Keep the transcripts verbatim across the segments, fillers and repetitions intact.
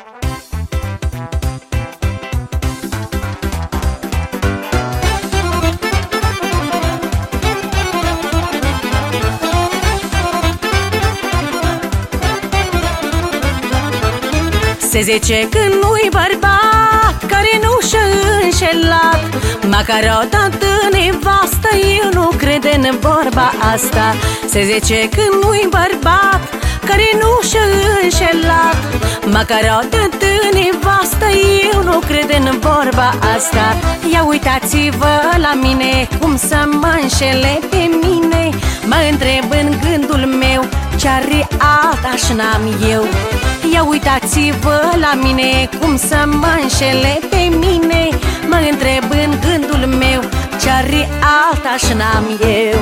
Se zice că nu-i bărbat care nu și-a înșelat, măcar o dată nevastă, eu nu cred în vorba asta. Se zice că nu-i bărbat care nu și-a înșelat, măcar o dată nevastă, eu nu cred în vorba asta. Ia uitați-vă la mine cum să mă înșele pe mine, mă întreb în gândul meu ce-are alta și n-am eu. Ia uitați-vă la mine cum să mă înșele pe mine, mă întreb în gândul meu ce-are alta și n-am eu.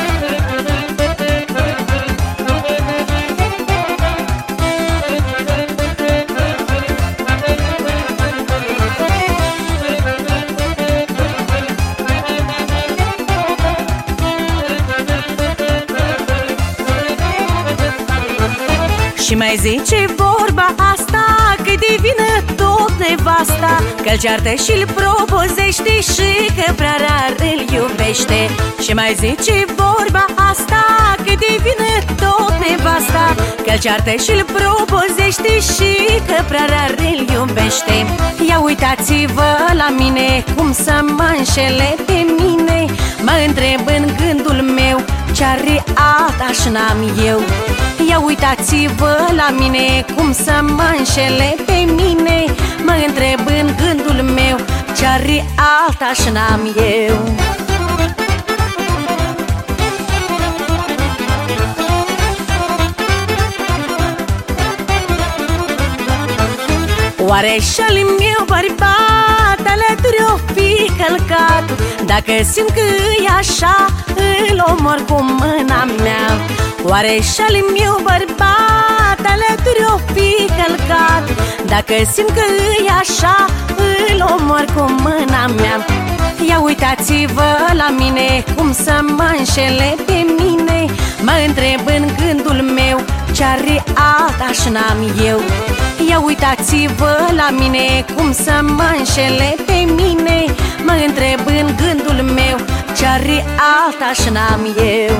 Și mai zice vorba asta că-i divină tot nevasta, că-l ceartă și-l propozește și că prea rar îl iubește. Și mai zice vorba asta că-i divină tot nevasta, că-l ceartă și-l propozește și că prea rar îl iubește. Ia uitați-vă la mine cum să mă înșele pe mine, mă întreb în gândul meu ce-are alta și n-am eu. Ia uitați-vă la mine cum să mă înșele pe mine, mă întreb în gândul meu ce-are alta și n-am eu. Oare și-al meu bărbat alături o fi călcat? Dacă simt că e așa, îl omor cu mâna mea. Oare și-al meu bărbat alături o fi călcat? Dacă simt că e așa, îl omor cu mâna mea. Ia uitați-vă la mine cum să mă înșele pe mine, mă întreb în gândul meu ce-are alta și n-am eu. Ia uitați-vă la mine cum să mă înșele pe mine, mă întreb în gândul meu ce-are alta și n-am eu.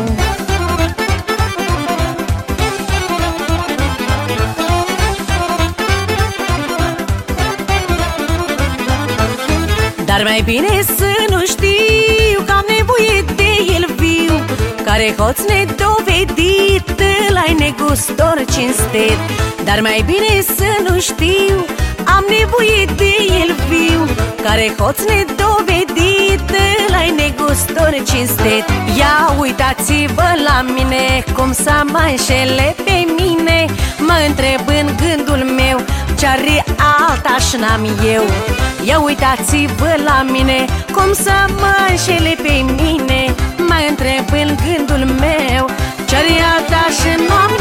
Dar mai bine să nu știu că am nevoie de el viu, care hoț nedovedit, ăla-i negustor cinstit. Dar mai bine să nu știu, am nevoie de el viu, care hoț nedovedit, ăla-i negustor cinstit. Ia uitați-vă la mine cum să mă înșele pe mine, mă întreb în gândul meu ce-are alta și n-am eu. Ia uitați-vă la mine cum să mă înșele pe mine, mă întreb în gândul meu ce-are alta și n-am